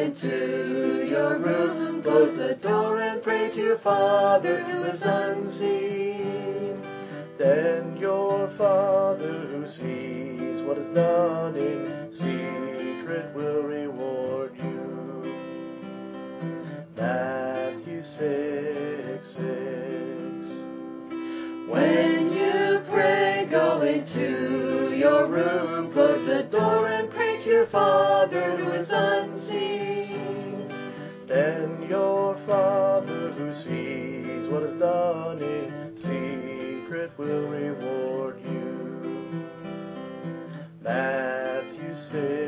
into your room, close the door and pray to your Father who is unseen. Then your Father who sees what is done in secret will reward you. Matthew 6:6. When you pray, go into your room, close the door and pray to your Father who is unseen. Then your Father who sees what is done in secret will reward you. Matthew 6.